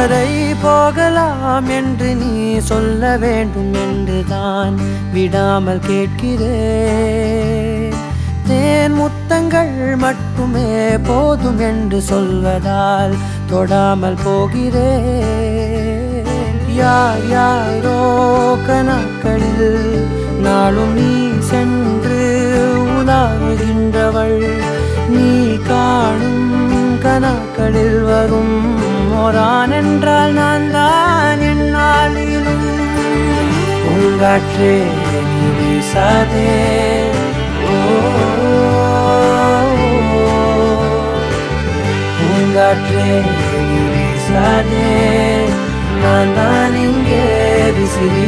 எதுவரை போகலாம் என்று நீ சொல்ல வேண்டும் என்றுதான் விடாமல் கேட்கிறேன். தேன் முத்தங்கள் மட்டுமே போதும் என்று சொல்வதால் தொடாமல் போகிறேன். யார் யாரோ கணக்களில் நாளும் நீ சென்று உலாவுகின்றவள். நீ காணும் கணக்களில் வரும் ஓரான் என்றால் நான் தான் என்னாலும். பூங்காற்றே நீ வீசாதே, பூங்காற்றே நீ வீசாதே, நான் தான் இங்கே விசிறி.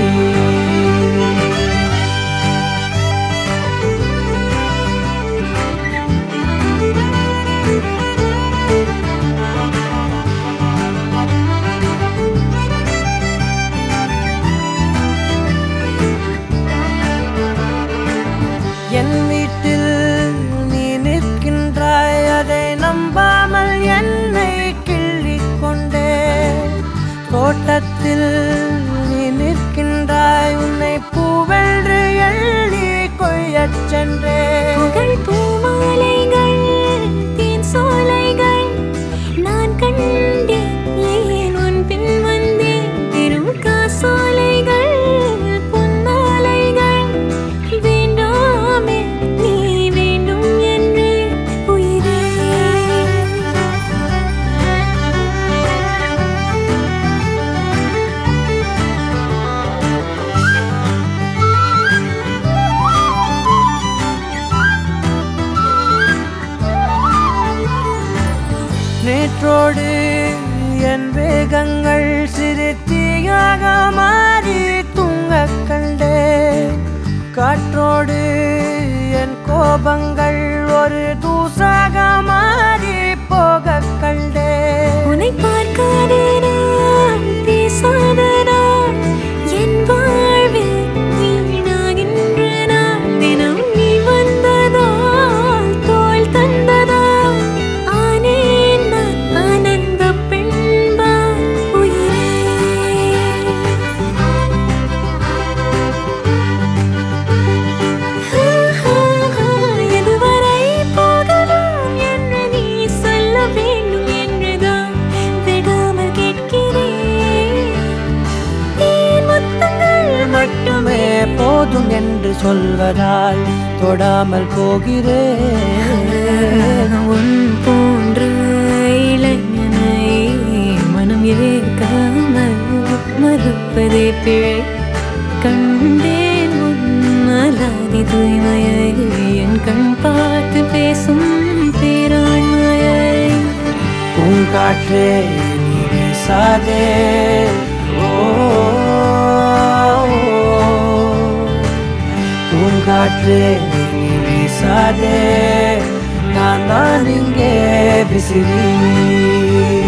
என் வீட்டில் நீ நிற்கின்றாய், அதை நம்பாமல் என்னை கிள்ளிக் கொண்டே. தோட்டத்தில் நீ நிற்கின்றாய், உன்னை பூவென்று எள்ளி கொய்யச் சென்றே. பூமாலைகள் தேன் சோலைகள் நான் கண்டேன், ஏன் உன் பின் வந்தேன். பெரும் காசோலைகள் பொன்மாலைகள் வேண்டாமே நீ வேண்டும் என்று உயிரே. நேற்றோடு என் வேகங்கள் சிறு தீயாக மாறி தூங்கக் கண்டேன். காற்றோடு என் கோபங்கள் ஒரு தூசாக மாறி போகக் கண்டேன். உன்னை பார்க்காத நான், பேசாத நான், என் வாழ்வில் வீணாகின்ற நான். தினம் நீ வந்ததால், தோள் தந்ததால் ஆனேன் நான் ஆனந்த பெண்பார் உயிரே. எதுவரை போகலாம் என்று நீ சொல்ல வேண்டும் என்றுதான் விடாமல் கேட்கிறேன். தேன் முத்தங்கள் மட்டுமே போதும் என்று சொல்வதால் தொடாமல் போகிறேன். உன் போன்ற இளைஞனை மனம் ஏற்காமல் மறுப்பதே பிழை. கண்டேன் உன் அலாதி தூய்மையை, என் கண் பார்த்து பேசும் பேராண்மையை. பூங்காற்றே நீ வீசாதே, பூங்காற்றே நீ வீசாதே, நான் தான் இங்கே விசிறி.